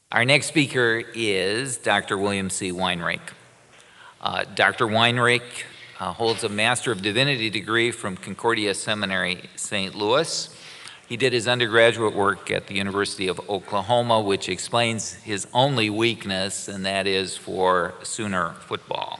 Our next speaker is Dr. William C. Weinreich. Dr. Weinreich holds a Master of Divinity degree from Concordia Seminary, St. Louis. He did his undergraduate work at the University of Oklahoma, which explains his only weakness, and that is for Sooner football.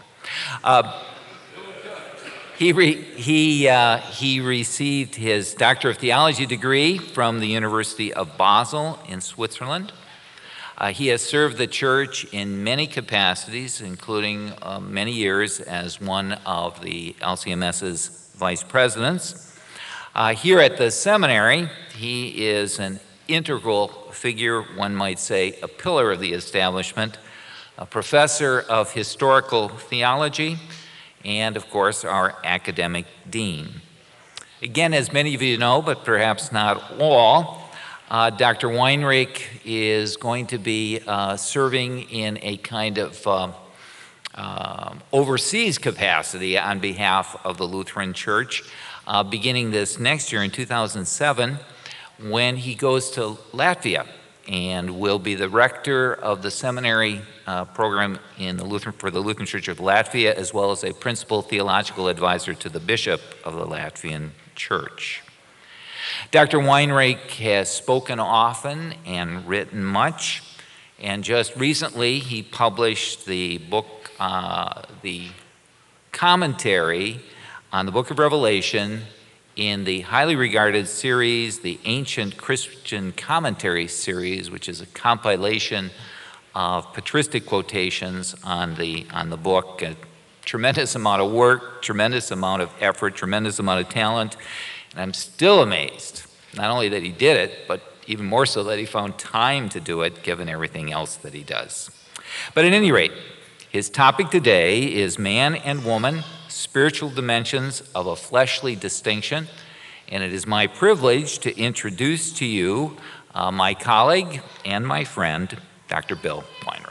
He received his Doctor of Theology degree from the University of Basel in Switzerland. He has served the church in many capacities, including many years as one of the LCMS's vice presidents. Here at the seminary, he is an integral figure, one might say, a pillar of the establishment, a professor of historical theology, and of course, our academic dean. Again, as many of you know, but perhaps not all, Dr. Weinreich is going to be serving in a kind of overseas capacity on behalf of the Lutheran Church, beginning this next year in 2007, when he goes to Latvia and will be the rector of the seminary program for the Lutheran Church of Latvia, as well as a principal theological advisor to the bishop of the Latvian Church. Dr. Weinreich has spoken often and written much, and just recently he published the book, the commentary on the Book of Revelation in the highly regarded series, the Ancient Christian Commentary series, which is a compilation of patristic quotations on the book. A tremendous amount of work, tremendous amount of effort, tremendous amount of talent. And I'm still amazed, not only that he did it, but even more so that he found time to do it, given everything else that he does. But at any rate, his topic today is Man and Woman, Spiritual Dimensions of a Fleshly Distinction. And it is my privilege to introduce to you my colleague and my friend, Dr. Bill Weinreich.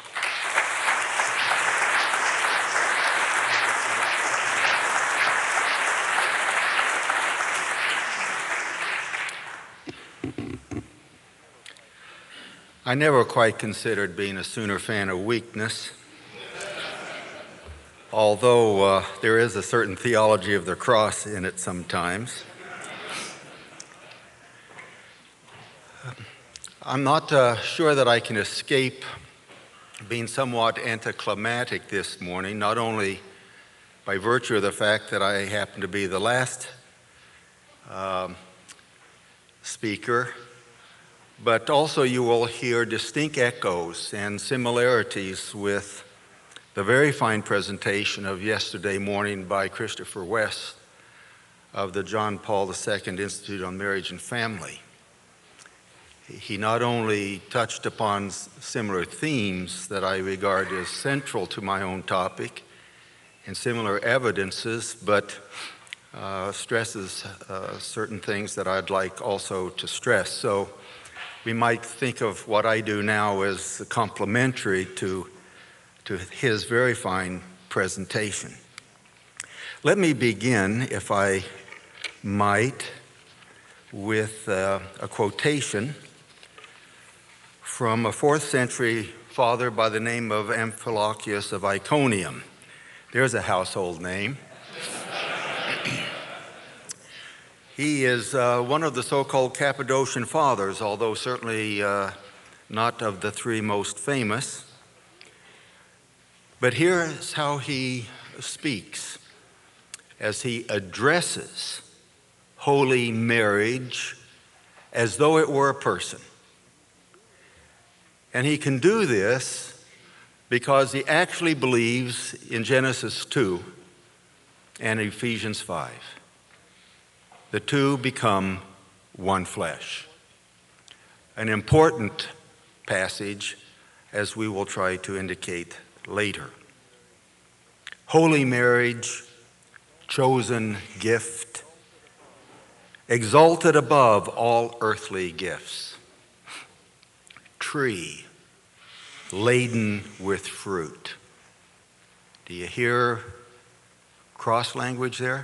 I never quite considered being a Sooner fan a weakness, although there is a certain theology of the cross in it sometimes. I'm not sure that I can escape being somewhat anticlimactic this morning, not only by virtue of the fact that I happen to be the last speaker, but also you will hear distinct echoes and similarities with the very fine presentation of yesterday morning by Christopher West of the John Paul II Institute on Marriage and Family. He not only touched upon similar themes that I regard as central to my own topic and similar evidences, but stresses certain things that I'd like also to stress. So we might think of what I do now as complementary to his very fine presentation. Let me begin, if I might, with a quotation from a 4th century father by the name of Amphilochius of Iconium. There's a household name. He is one of the so-called Cappadocian fathers, although certainly not of the three most famous. But here's how he speaks as he addresses holy marriage as though it were a person. And he can do this because he actually believes in Genesis 2 and Ephesians 5. The two become one flesh. An important passage, as we will try to indicate later. Holy marriage, chosen gift, exalted above all earthly gifts. Tree, laden with fruit. Do you hear cross language there?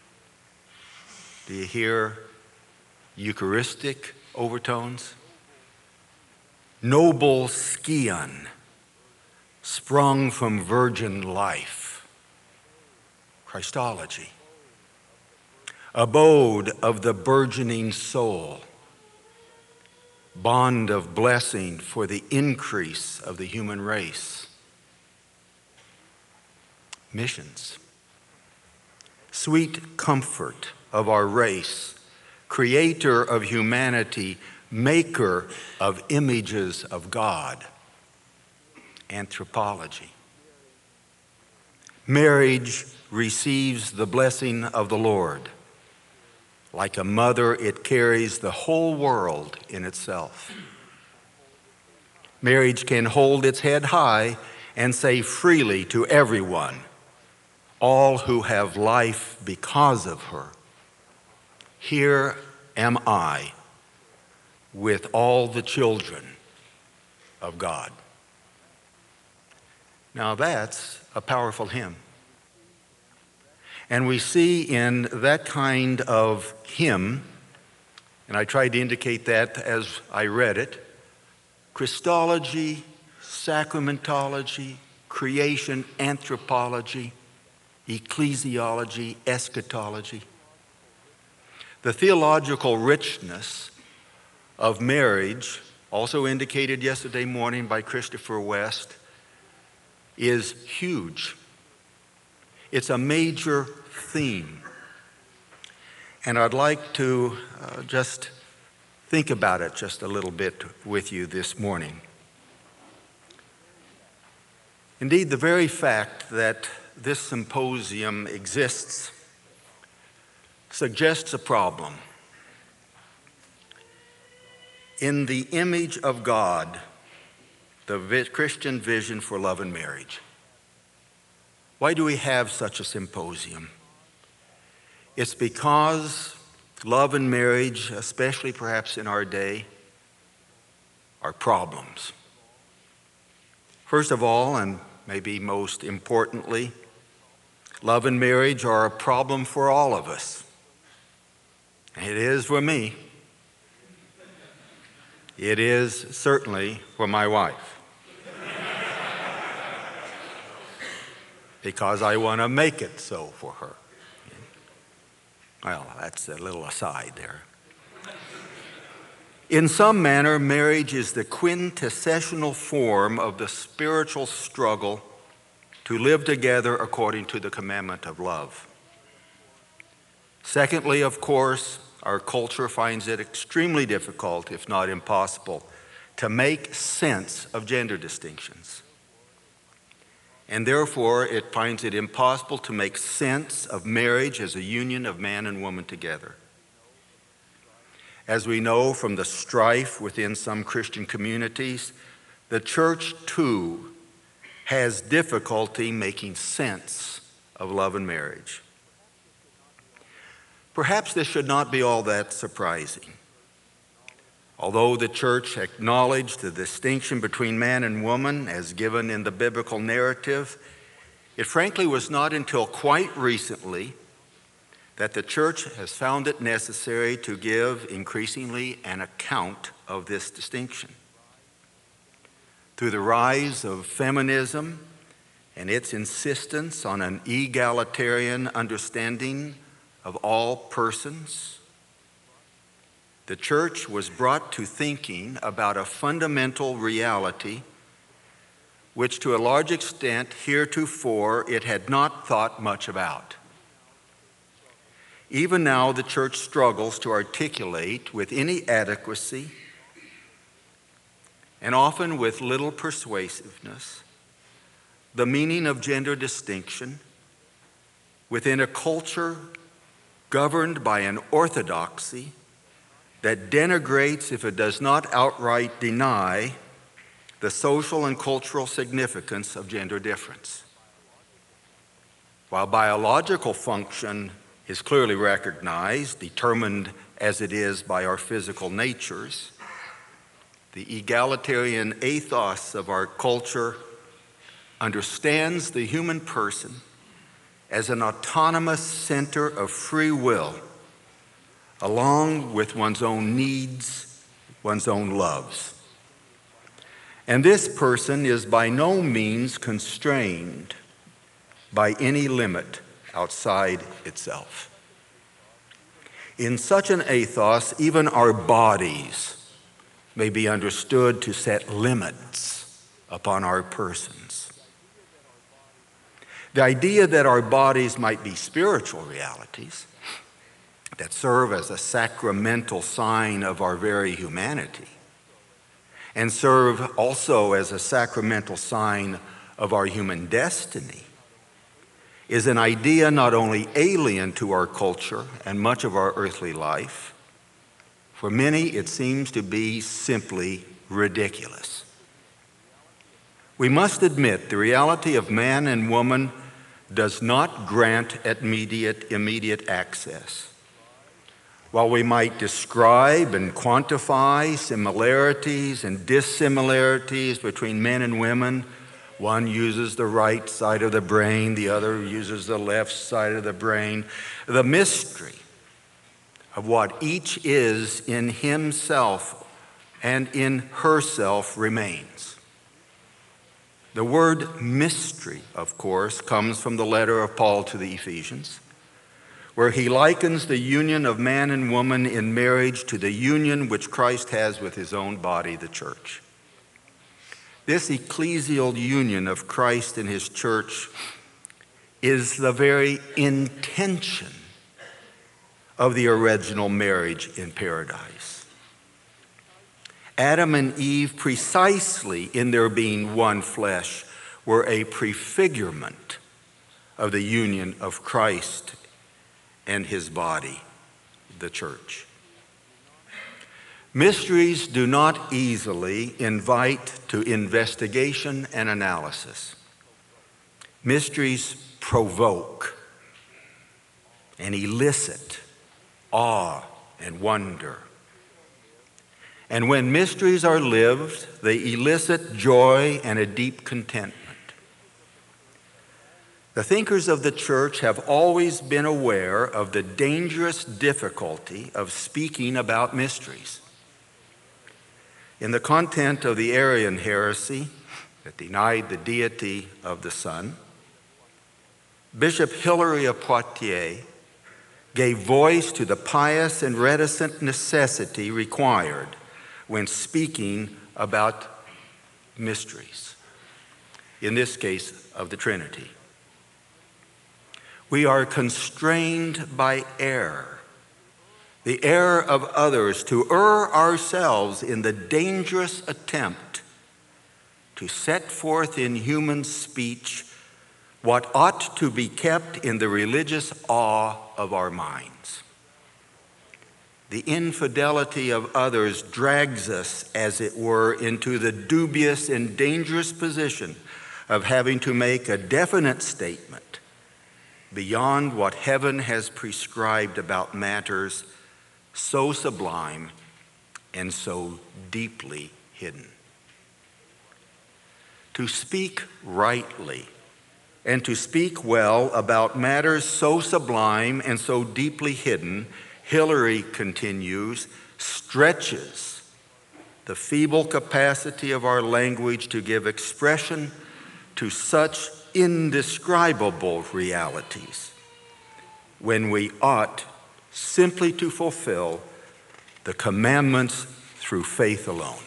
Do you hear Eucharistic overtones? noble scion, sprung from virgin life, Christology, abode of the burgeoning soul, bond of blessing for the increase of the human race, missions, sweet comfort of our race, creator of humanity, maker of images of God, anthropology. Marriage receives the blessing of the Lord. Like a mother, it carries the whole world in itself. Marriage can hold its head high and say freely to everyone, all who have life because of her, here am I with all the children of God. Now that's a powerful hymn. And we see in that kind of hymn, and I tried to indicate that as I read it, Christology, sacramentology, creation, anthropology, ecclesiology, eschatology. The theological richness of marriage, also indicated yesterday morning by Christopher West, is huge. It's a major theme. And I'd like to just think about it just a little bit with you this morning. Indeed, the very fact that this symposium exists suggests a problem. In the image of God, the Christian vision for love and marriage. Why do we have such a symposium? It's because love and marriage, especially perhaps in our day, are problems. First of all, and maybe most importantly, love and marriage are a problem for all of us. It is for me. It is certainly for my wife. Because I want to make it so for her. Well, that's a little aside there. In some manner, marriage is the quintessential form of the spiritual struggle to live together according to the commandment of love. Secondly, of course, our culture finds it extremely difficult, if not impossible, to make sense of gender distinctions. And therefore, it finds it impossible to make sense of marriage as a union of man and woman together. As we know from the strife within some Christian communities, the church too has difficulty making sense of love and marriage. Perhaps this should not be all that surprising. Although the church acknowledged the distinction between man and woman as given in the biblical narrative, it frankly was not until quite recently that the church has found it necessary to give increasingly an account of this distinction. Through the rise of feminism and its insistence on an egalitarian understanding of all persons, the church was brought to thinking about a fundamental reality which to a large extent heretofore it had not thought much about. Even now, the church struggles to articulate with any adequacy and often with little persuasiveness the meaning of gender distinction within a culture governed by an orthodoxy that denigrates, if it does not outright deny, the social and cultural significance of gender difference. While biological function is clearly recognized, determined as it is by our physical natures, the egalitarian ethos of our culture understands the human person as an autonomous center of free will, along with one's own needs, one's own loves. And this person is by no means constrained by any limit outside itself. In such an ethos, even our bodies may be understood to set limits upon our persons. The idea that our bodies might be spiritual realities that serve as a sacramental sign of our very humanity and serve also as a sacramental sign of our human destiny is an idea not only alien to our culture and much of our earthly life. For many, it seems to be simply ridiculous. We must admit the reality of man and woman does not grant immediate access. While we might describe and quantify similarities and dissimilarities between men and women, one uses the right side of the brain, the other uses the left side of the brain, the mystery of what each is in himself and in herself remains. The word mystery, of course, comes from the letter of Paul to the Ephesians, where he likens the union of man and woman in marriage to the union which Christ has with his own body, the church. This ecclesial union of Christ and his church is the very intention of the original marriage in paradise. Adam and Eve, precisely in their being one flesh, were a prefigurement of the union of Christ and his body, the church. Mysteries do not easily invite to investigation and analysis. Mysteries provoke and elicit awe and wonder. And when mysteries are lived, they elicit joy and a deep contentment. The thinkers of the church have always been aware of the dangerous difficulty of speaking about mysteries. In the content of the Arian heresy that denied the deity of the Son, Bishop Hilary of Poitiers gave voice to the pious and reticent necessity required when speaking about mysteries, in this case of the Trinity. We are constrained by error, the error of others, to err ourselves in the dangerous attempt to set forth in human speech what ought to be kept in the religious awe of our minds. The infidelity of others drags us, as it were, into the dubious and dangerous position of having to make a definite statement beyond what heaven has prescribed about matters so sublime and so deeply hidden. To speak rightly and to speak well about matters so sublime and so deeply hidden, Hilary continues, stretches the feeble capacity of our language to give expression to such indescribable realities, when we ought simply to fulfill the commandments through faith alone.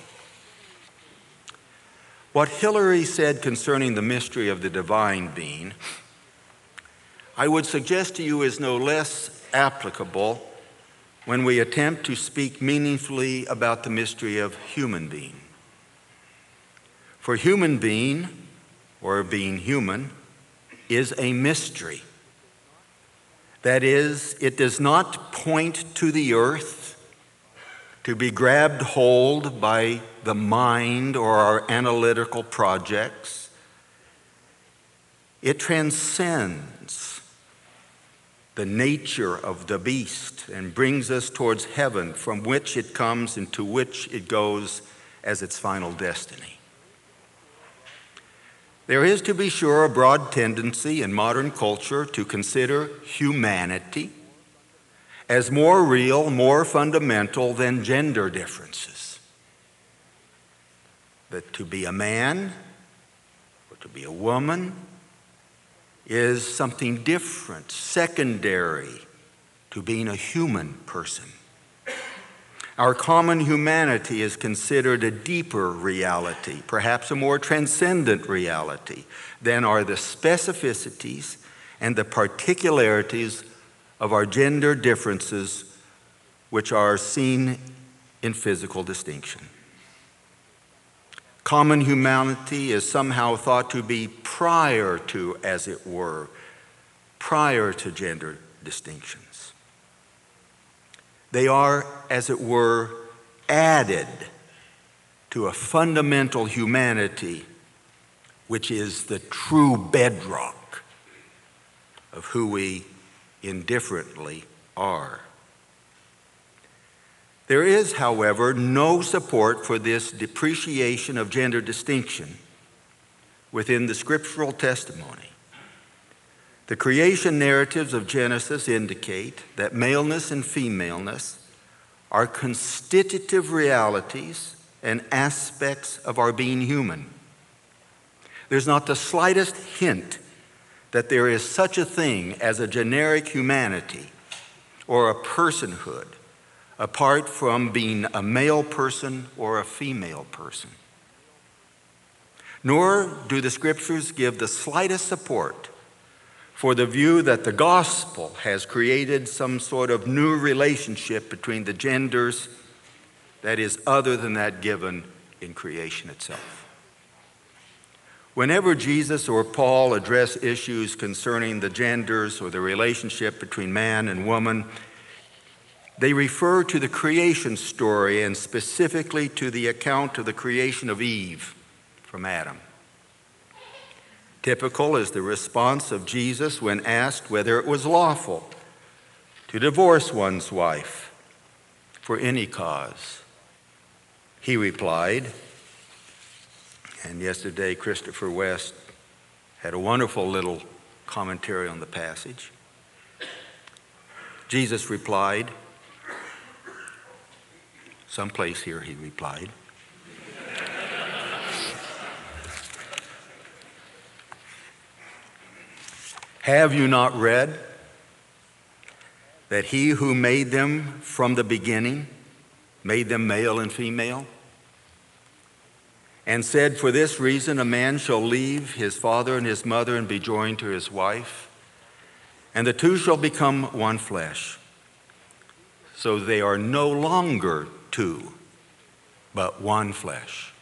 What Hilary said concerning the mystery of the divine being, I would suggest to you is no less applicable when we attempt to speak meaningfully about the mystery of human being. For human being, or being human, is a mystery. That is, it does not point to the earth to be grabbed hold by the mind or our analytical projects. It transcends the nature of the beast and brings us towards heaven, from which it comes and to which it goes as its final destiny. There is, to be sure, a broad tendency in modern culture to consider humanity as more real, more fundamental than gender differences. that to be a man or to be a woman is something different, secondary to being a human person. Our common humanity is considered a deeper reality, perhaps a more transcendent reality, than are the specificities and the particularities of our gender differences, which are seen in physical distinction. Common humanity is somehow thought to be prior to, as it were, prior to gender distinctions. They are, as it were, added to a fundamental humanity which is the true bedrock of who we indifferently are. There is, however, no support for this depreciation of gender distinction within the scriptural testimony. The creation narratives of Genesis indicate that maleness and femaleness are constitutive realities and aspects of our being human. There's not the slightest hint that there is such a thing as a generic humanity or a personhood apart from being a male person or a female person. Nor do the scriptures give the slightest support for the view that the gospel has created some sort of new relationship between the genders that is other than that given in creation itself. Whenever Jesus or Paul address issues concerning the genders or the relationship between man and woman, they refer to the creation story and specifically to the account of the creation of Eve from Adam. Typical is the response of Jesus when asked whether it was lawful to divorce one's wife for any cause. He replied, and yesterday Christopher West had a wonderful little commentary on the passage. Jesus replied, someplace here he replied, "Have you not read that he who made them from the beginning made them male and female? And said, for this reason a man shall leave his father and his mother and be joined to his wife, and the two shall become one flesh. So they are no longer two, but one flesh."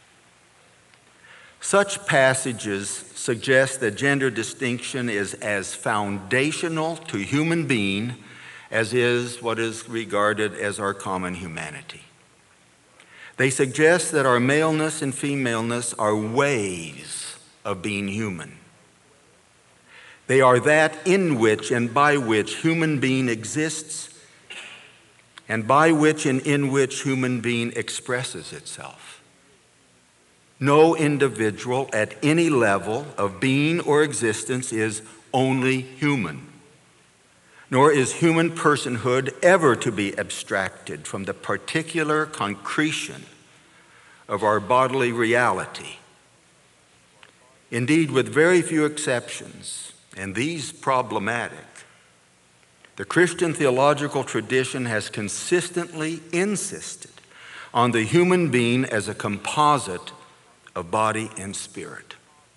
Such passages suggest that gender distinction is as foundational to human being as is what is regarded as our common humanity. They suggest that our maleness and femaleness are ways of being human. They are that in which and by which human being exists and by which and in which human being expresses itself. No individual at any level of being or existence is only human, nor is human personhood ever to be abstracted from the particular concretion of our bodily reality. Indeed, with very few exceptions, and these problematic, the Christian theological tradition has consistently insisted on the human being as a composite of body and spirit.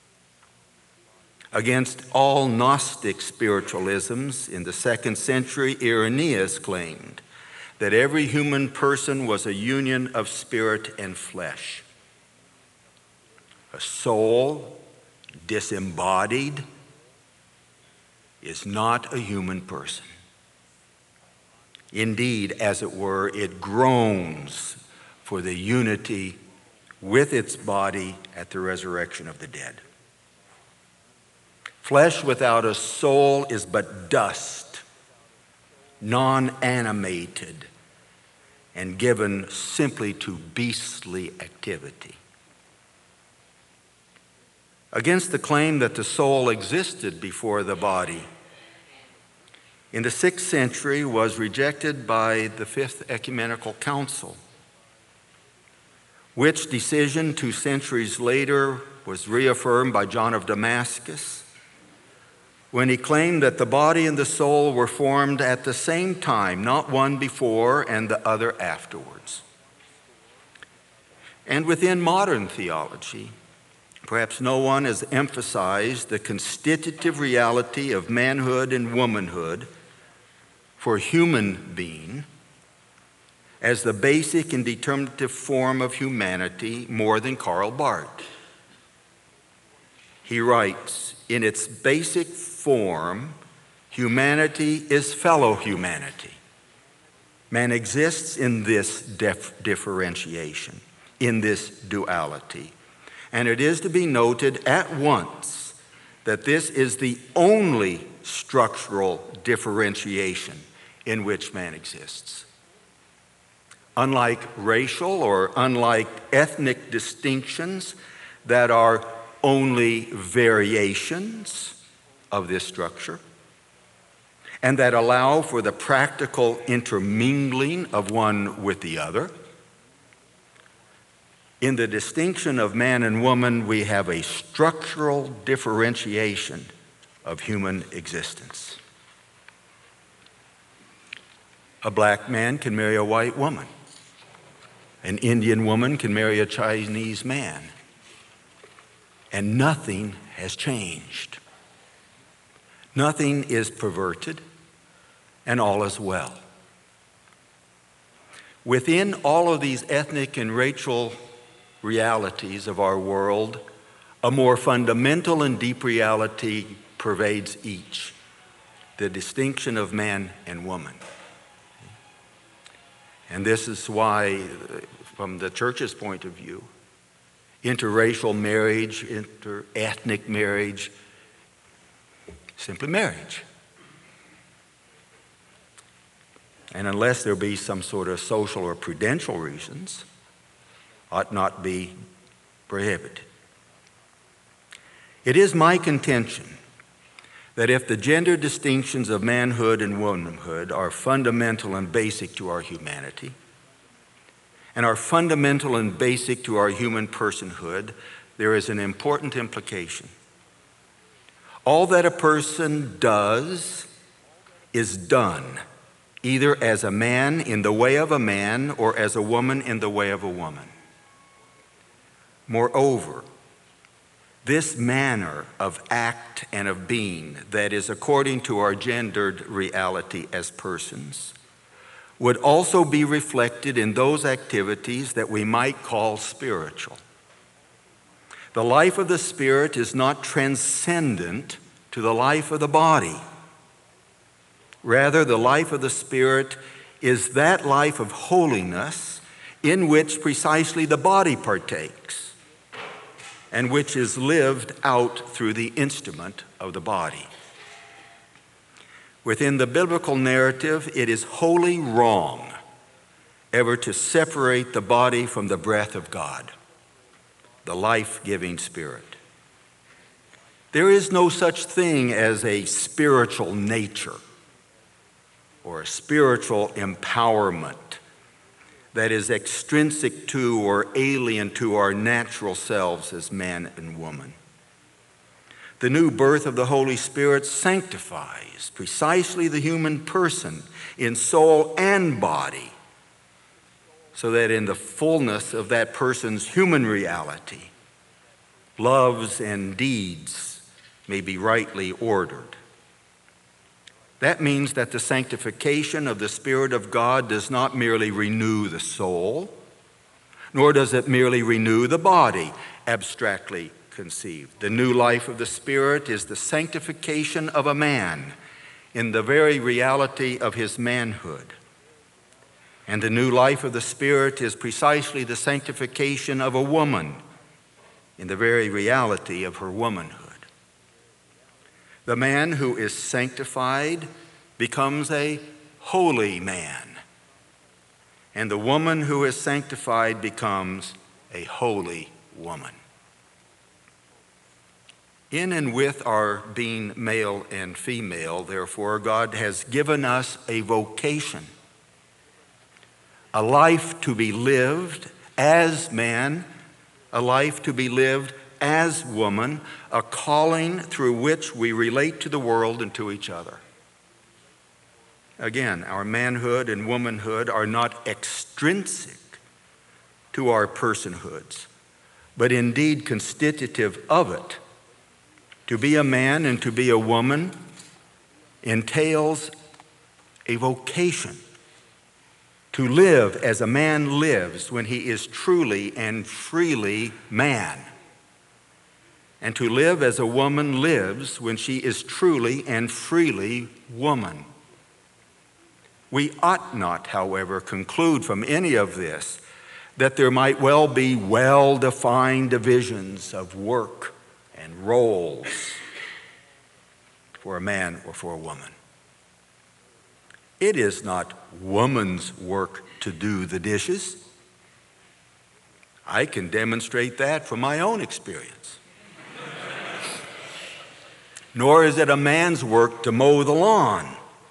Against all Gnostic spiritualisms in the 2nd century, Irenaeus claimed that every human person was a union of spirit and flesh. A soul disembodied is not a human person. Indeed, as it were, it groans for the unity with its body at the resurrection of the dead. Flesh without a soul is but dust, non-animated, and given simply to beastly activity. Against the claim that the soul existed before the body, in the 6th century was rejected by the 5th Ecumenical Council, which decision 2 centuries later was reaffirmed by John of Damascus when he claimed that the body and the soul were formed at the same time, not one before and the other afterwards. And within modern theology, perhaps no one has emphasized the constitutive reality of manhood and womanhood for human being as the basic and determinative form of humanity more than Karl Barth. He writes, in its basic form, humanity is fellow humanity. Man exists in this differentiation, in this duality. And it is to be noted at once that this is the only structural differentiation in which man exists. Unlike racial or unlike ethnic distinctions that are only variations of this structure and that allow for the practical intermingling of one with the other, in the distinction of man and woman, we have a structural differentiation of human existence. A black man can marry a white woman. An Indian woman can marry a Chinese man. And nothing has changed. Nothing is perverted, and all is well. Within all of these ethnic and racial realities of our world, a more fundamental and deep reality pervades each, the distinction of man and woman. And this is why, from the church's point of view, interracial marriage, interethnic marriage, simply marriage. And unless there be some sort of social or prudential reasons, ought not be prohibited. It is my contention that if the gender distinctions of manhood and womanhood are fundamental and basic to our humanity, and are fundamental and basic to our human personhood, there is an important implication. All that a person does is done, either as a man in the way of a man or as a woman in the way of a woman. Moreover, this manner of act and of being that is according to our gendered reality as persons would also be reflected in those activities that we might call spiritual. The life of the Spirit is not transcendent to the life of the body. Rather, the life of the Spirit is that life of holiness in which precisely the body partakes, and which is lived out through the instrument of the body. Within the biblical narrative, it is wholly wrong ever to separate the body from the breath of God, the life-giving Spirit. There is no such thing as a spiritual nature or a spiritual empowerment that is extrinsic to or alien to our natural selves as man and woman. The new birth of the Holy Spirit sanctifies precisely the human person in soul and body, so that in the fullness of that person's human reality, loves and deeds may be rightly ordered. That means that the sanctification of the Spirit of God does not merely renew the soul, nor does it merely renew the body, abstractly conceived. The new life of the Spirit is the sanctification of a man in the very reality of his manhood. And the new life of the Spirit is precisely the sanctification of a woman in the very reality of her womanhood. The man who is sanctified becomes a holy man, and the woman who is sanctified becomes a holy woman. In and with our being male and female, therefore, God has given us a vocation, a life to be lived as man, a life to be lived as woman, a calling through which we relate to the world and to each other. Again, our manhood and womanhood are not extrinsic to our personhoods, but indeed constitutive of it. To be a man and to be a woman entails a vocation. To live as a man lives when he is truly and freely man. And to live as a woman lives when she is truly and freely woman. We ought not, however, conclude from any of this that there might well be well-defined divisions of work and roles for a man or for a woman. It is not woman's work to do the dishes. I can demonstrate that from my own experience. Nor is it a man's work to mow the lawn.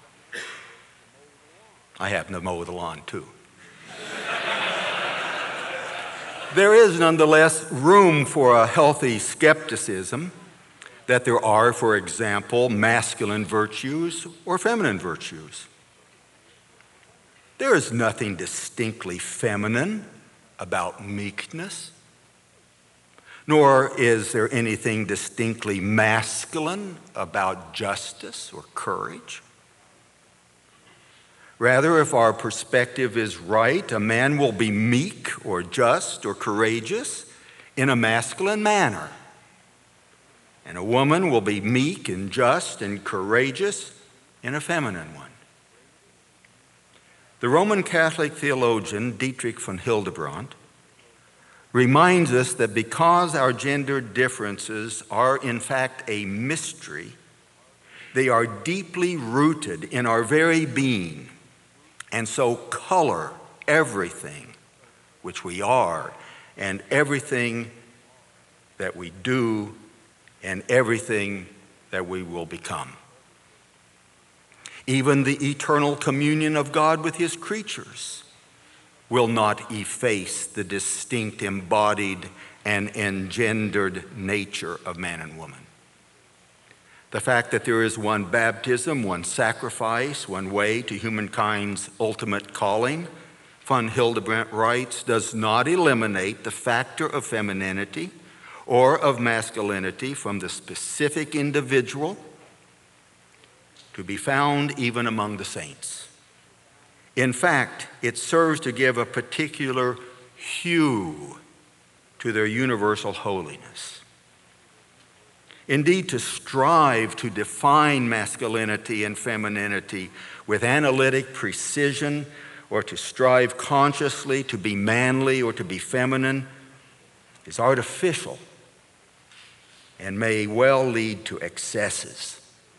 I happen to mow the lawn too. There is nonetheless room for a healthy skepticism that there are, for example, masculine virtues or feminine virtues. There is nothing distinctly feminine about meekness, nor is there anything distinctly masculine about justice or courage. Rather, if our perspective is right, a man will be meek or just or courageous in a masculine manner, and a woman will be meek and just and courageous in a feminine one. The Roman Catholic theologian Dietrich von Hildebrand reminds us that because our gender differences are in fact a mystery, they are deeply rooted in our very being, and so color everything which we are and everything that we do and everything that we will become. Even the eternal communion of God with his creatures will not efface the distinct embodied and engendered nature of man and woman. The fact that there is one baptism, one sacrifice, one way to humankind's ultimate calling, von Hildebrand writes, does not eliminate the factor of femininity or of masculinity from the specific individual to be found even among the saints. In fact, it serves to give a particular hue to their universal holiness. Indeed, to strive to define masculinity and femininity with analytic precision, or to strive consciously to be manly or to be feminine, is artificial and may well lead to excesses.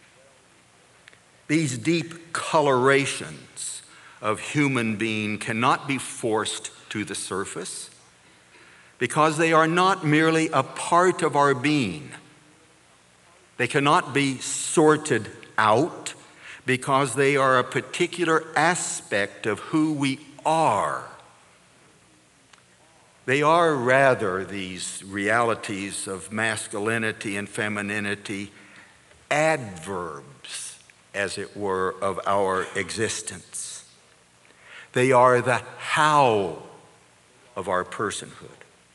These deep colorations of human being cannot be forced to the surface because they are not merely a part of our being. They cannot be sorted out because they are a particular aspect of who we are. They are rather, these realities of masculinity and femininity, adverbs, as it were, of our existence. They are the how of our personhood.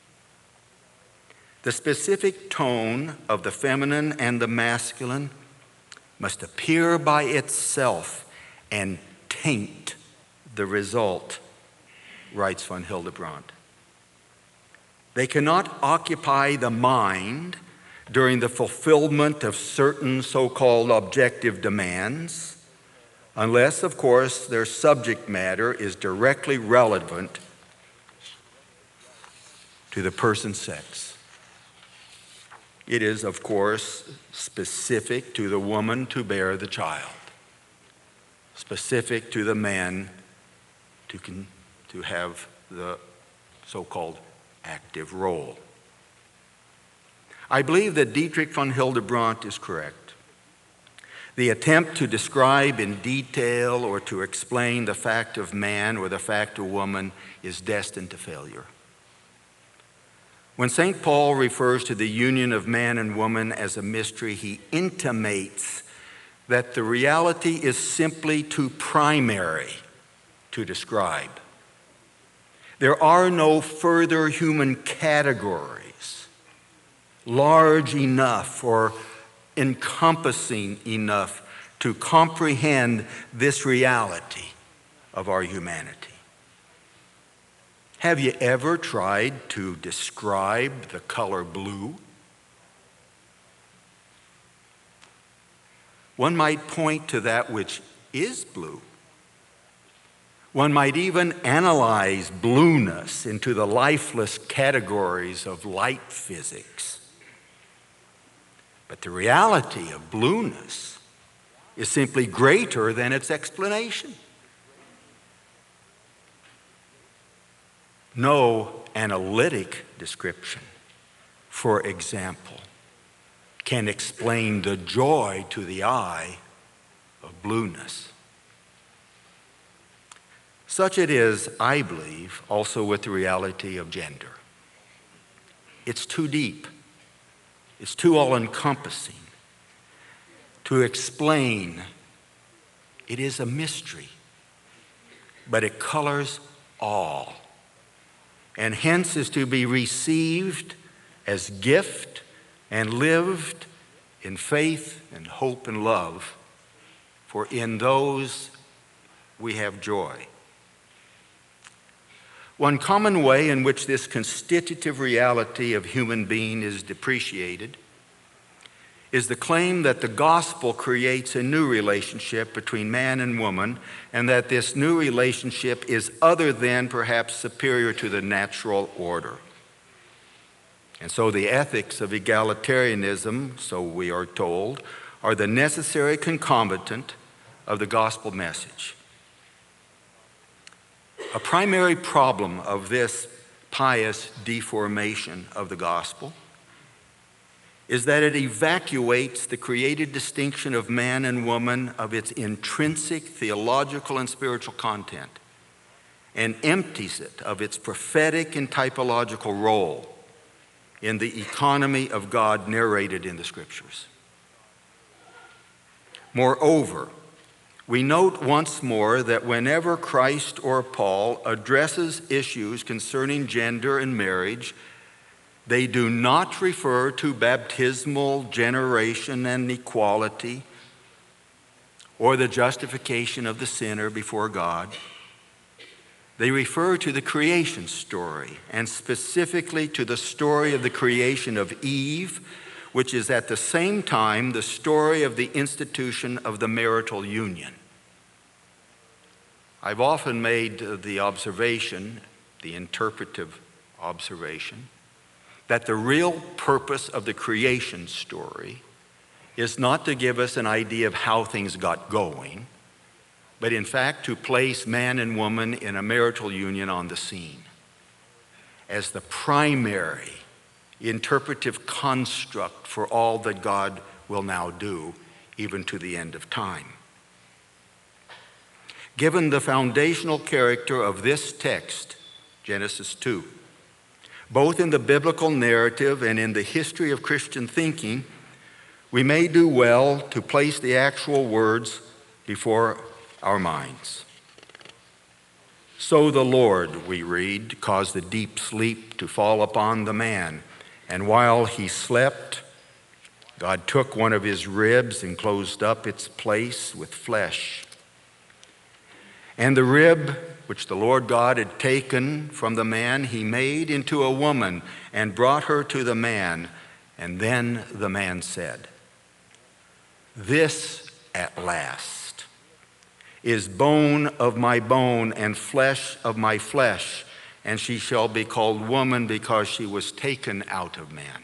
The specific tone of the feminine and the masculine must appear by itself and taint the result, writes von Hildebrand. They cannot occupy the mind during the fulfillment of certain so-called objective demands, unless, of course, their subject matter is directly relevant to the person's sex. It is, of course, specific to the woman to bear the child, specific to the man to have the so-called active role. I believe that Dietrich von Hildebrand is correct. The attempt to describe in detail or to explain the fact of man or the fact of woman is destined to failure. When St. Paul refers to the union of man and woman as a mystery, he intimates that the reality is simply too primary to describe. There are no further human categories large enough or encompassing enough to comprehend this reality of our humanity. Have you ever tried to describe the color blue? One might point to that which is blue. One might even analyze blueness into the lifeless categories of light physics. But the reality of blueness is simply greater than its explanation. No analytic description, for example, can explain the joy to the eye of blueness. Such it is, I believe, also with the reality of gender. It's too deep. It's too all-encompassing to explain. It is a mystery, but it colors all, and hence is to be received as gift and lived in faith and hope and love, for in those we have joy. One common way in which this constitutive reality of human being is depreciated is the claim that the gospel creates a new relationship between man and woman, and that this new relationship is other than, perhaps superior to, the natural order. And so the ethics of egalitarianism, so we are told, are the necessary concomitant of the gospel message. A primary problem of this pious deformation of the gospel is that it evacuates the created distinction of man and woman of its intrinsic theological and spiritual content and empties it of its prophetic and typological role in the economy of God narrated in the Scriptures. Moreover, we note once more that whenever Christ or Paul addresses issues concerning gender and marriage, they do not refer to baptismal generation and equality or the justification of the sinner before God. They refer to the creation story, and specifically to the story of the creation of Eve, which is at the same time the story of the institution of the marital union. I've often made the observation, the interpretive observation, that the real purpose of the creation story is not to give us an idea of how things got going, but in fact to place man and woman in a marital union on the scene as the primary interpretive construct for all that God will now do, even to the end of time. Given the foundational character of this text, Genesis 2, both in the biblical narrative and in the history of Christian thinking, we may do well to place the actual words before our minds. So the Lord, we read, caused a deep sleep to fall upon the man, and while he slept, God took one of his ribs and closed up its place with flesh. And the rib which the Lord God had taken from the man, he made into a woman and brought her to the man. And then the man said, "This at last is bone of my bone and flesh of my flesh, and she shall be called woman because she was taken out of man.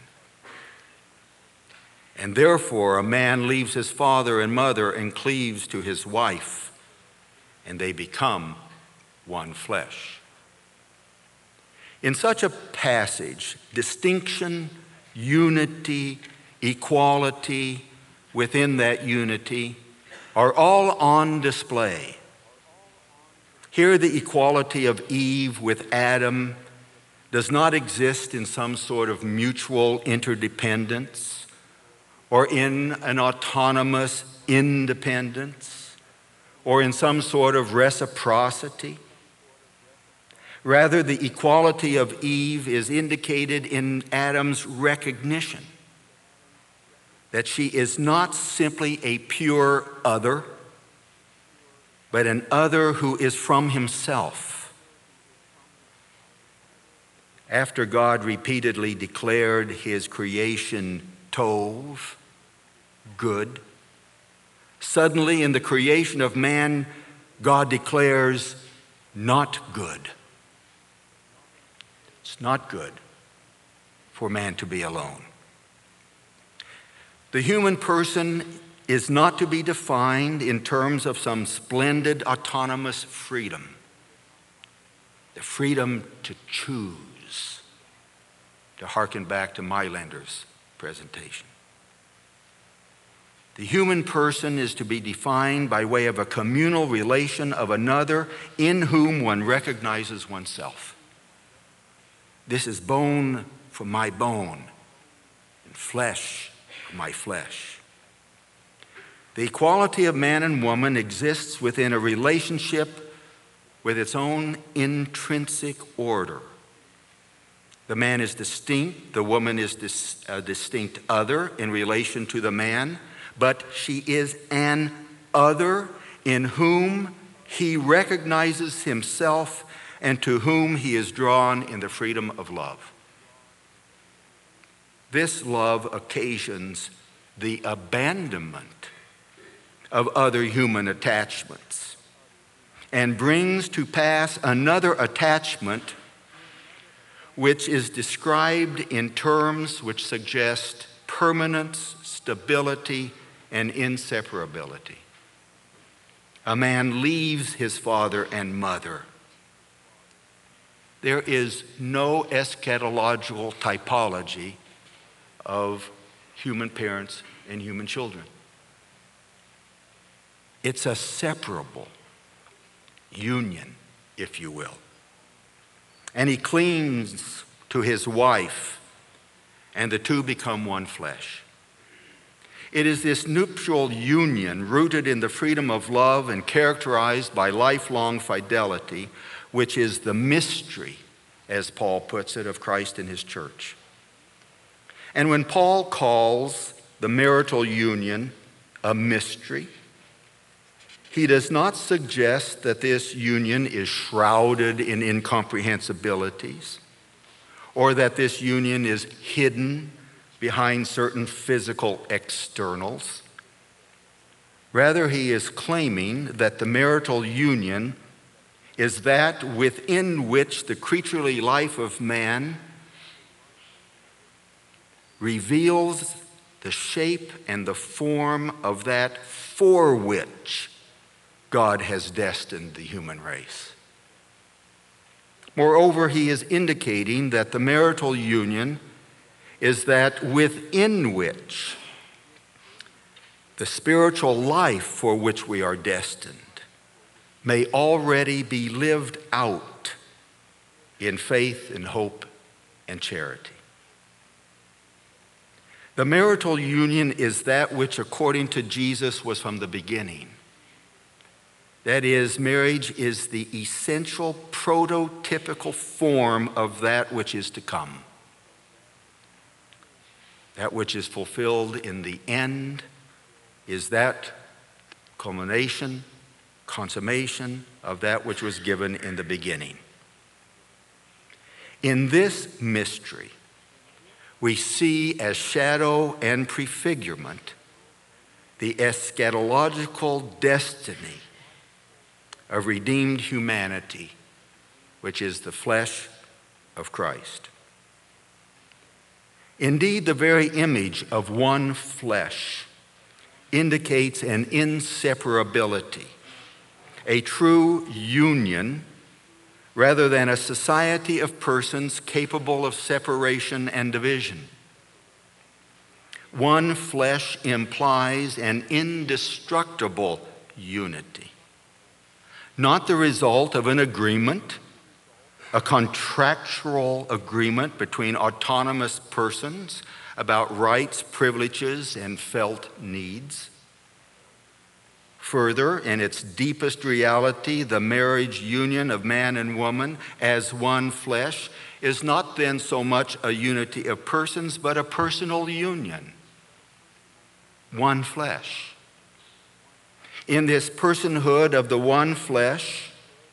And therefore a man leaves his father and mother and cleaves to his wife, and they become one flesh." In such a passage, distinction, unity, equality within that unity are all on display. Here the equality of Eve with Adam, does not exist in some sort of mutual interdependence or in an autonomous independence or in some sort of reciprocity. Rather, the equality of Eve is indicated in Adam's recognition that she is not simply a pure other, but an other who is from himself. After God repeatedly declared his creation tov, good, suddenly in the creation of man, God declares not good. It's not good for man to be alone. The human person is not to be defined in terms of some splendid autonomous freedom, the freedom to choose, to hearken back to Mylander's presentation. The human person is to be defined by way of a communal relation of another in whom one recognizes oneself. This is bone from my bone and flesh from my flesh. The equality of man and woman exists within a relationship with its own intrinsic order. The man is distinct, the woman is a distinct other in relation to the man, but she is an other in whom he recognizes himself and to whom he is drawn in the freedom of love. This love occasions the abandonment of other human attachments and brings to pass another attachment which is described in terms which suggest permanence, stability, and inseparability. A man leaves his father and mother. There is no eschatological typology of human parents and human children. It's a separable union, if you will. And he clings to his wife, and the two become one flesh. It is this nuptial union rooted in the freedom of love and characterized by lifelong fidelity, which is the mystery, as Paul puts it, of Christ and his church. And when Paul calls the marital union a mystery, he does not suggest that this union is shrouded in incomprehensibilities or that this union is hidden behind certain physical externals. Rather, he is claiming that the marital union is that within which the creaturely life of man reveals the shape and the form of that for which God has destined the human race. Moreover, he is indicating that the marital union is that within which the spiritual life for which we are destined may already be lived out in faith and hope and charity. The marital union is that which, according to Jesus, was from the beginning. That is, marriage is the essential prototypical form of that which is to come. That which is fulfilled in the end is that culmination, consummation of that which was given in the beginning. In this mystery, we see as shadow and prefigurement the eschatological destiny of redeemed humanity, which is the flesh of Christ. Indeed, the very image of one flesh indicates an inseparability, a true union, rather than a society of persons capable of separation and division. One flesh implies an indestructible unity, not the result of an agreement, a contractual agreement between autonomous persons about rights, privileges, and felt needs. Further, in its deepest reality, the marriage union of man and woman as one flesh is not then so much a unity of persons, but a personal union. One flesh. In this personhood of the one flesh,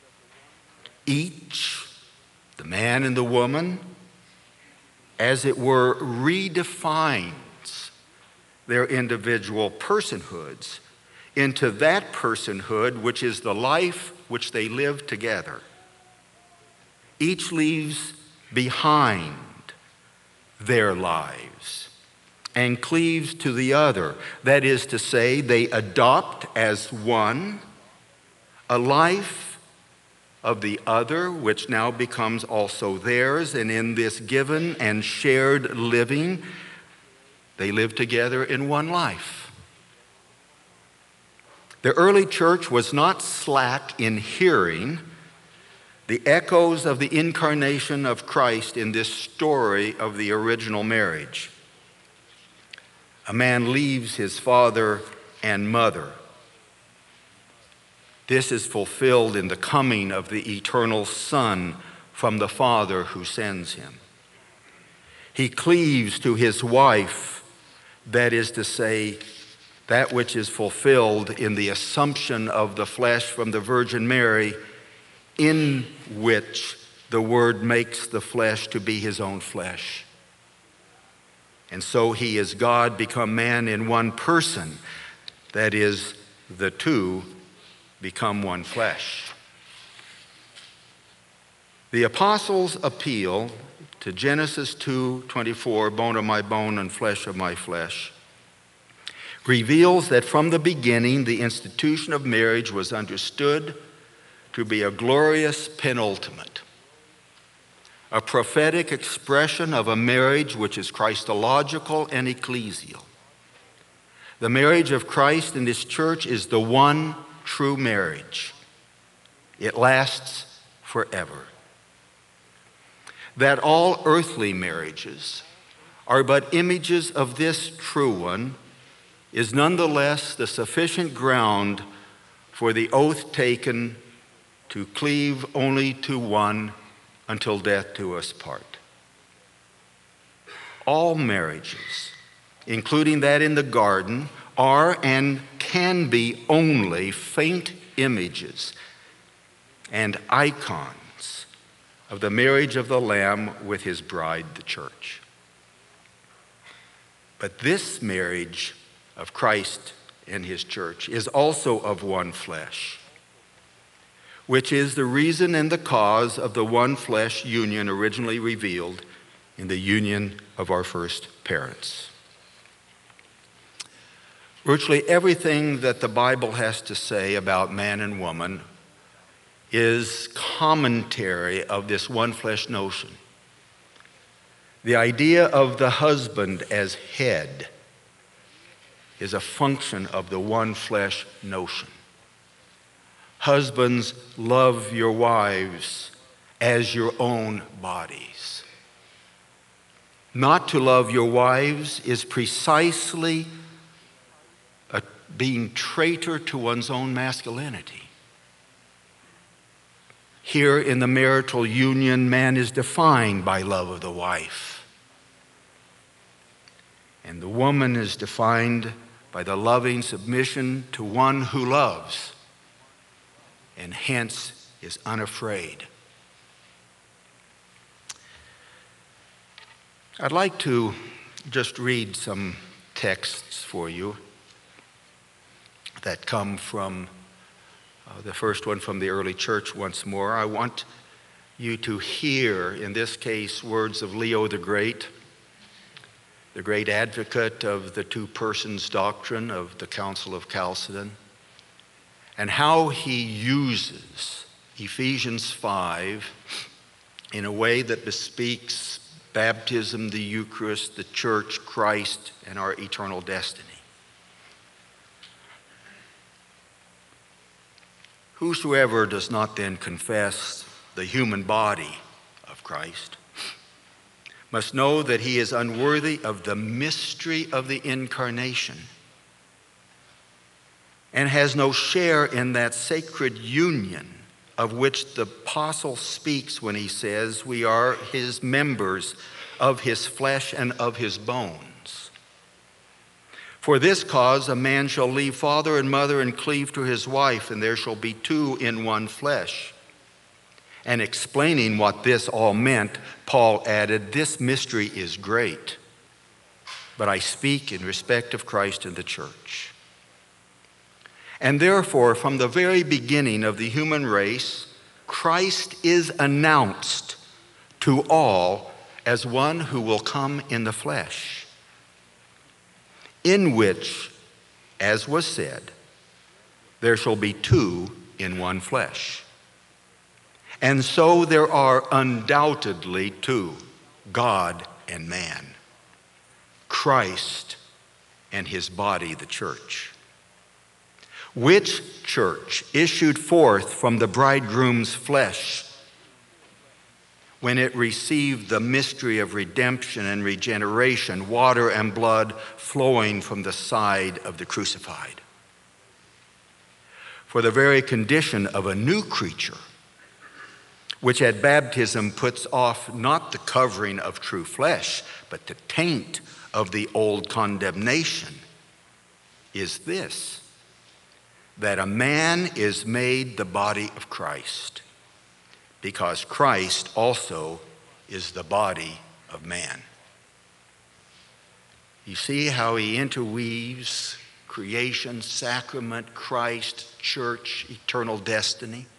each, the man and the woman, as it were, redefines their individual personhoods into that personhood which is the life which they live together. Each leaves behind their lives and cleaves to the other. That is to say, they adopt as one a life of the other, which now becomes also theirs, and in this given and shared living, they live together in one life. The early church was not slack in hearing the echoes of the incarnation of Christ in this story of the original marriage. A man leaves his father and mother. This is fulfilled in the coming of the eternal Son from the Father who sends him. He cleaves to his wife, that is to say, that which is fulfilled in the assumption of the flesh from the Virgin Mary, in which the Word makes the flesh to be his own flesh. And so he is God become man in one person. That is, the two become one flesh. The apostles' appeal to Genesis 2:24, bone of my bone and flesh of my flesh, reveals that from the beginning the institution of marriage was understood to be a glorious penultimate, a prophetic expression of a marriage which is Christological and ecclesial. The marriage of Christ and his church is the one true marriage. It lasts forever. That all earthly marriages are but images of this true one is nonetheless the sufficient ground for the oath taken to cleave only to one until death do us part. All marriages, including that in the garden, are and can be only faint images and icons of the marriage of the Lamb with his bride, the church. But this marriage of Christ and his church is also of one flesh, which is the reason and the cause of the one flesh union originally revealed in the union of our first parents. Virtually everything that the Bible has to say about man and woman is commentary of this one flesh notion. The idea of the husband as head is a function of the one flesh notion. Husbands, love your wives as your own bodies. Not to love your wives is precisely being traitor to one's own masculinity. Here in the marital union, man is defined by love of the wife. And the woman is defined by the loving submission to one who loves, and hence is unafraid. I'd like to just read some texts for you that come from the first one from the early church once more. I want you to hear, in this case, words of Leo the Great advocate of the two persons doctrine of the Council of Chalcedon, and how he uses Ephesians 5 in a way that bespeaks baptism, the Eucharist, the church, Christ, and our eternal destiny. Whosoever does not then confess the human body Christ, must know that he is unworthy of the mystery of the incarnation and has no share in that sacred union of which the apostle speaks when he says we are his members of his flesh and of his bones. For this cause a man shall leave father and mother and cleave to his wife, and there shall be two in one flesh. And explaining what this all meant, Paul added, this mystery is great, but I speak in respect of Christ and the church. And therefore, from the very beginning of the human race, Christ is announced to all as one who will come in the flesh, in which, as was said, there shall be two in one flesh. And so there are undoubtedly two, God and man, Christ and his body, the church. Which church issued forth from the bridegroom's flesh when it received the mystery of redemption and regeneration, water and blood flowing from the side of the crucified? For the very condition of a new creature, which at baptism puts off not the covering of true flesh, but the taint of the old condemnation, is this, that a man is made the body of Christ, because Christ also is the body of man. You see how he interweaves creation, sacrament, Christ, church, eternal destiny?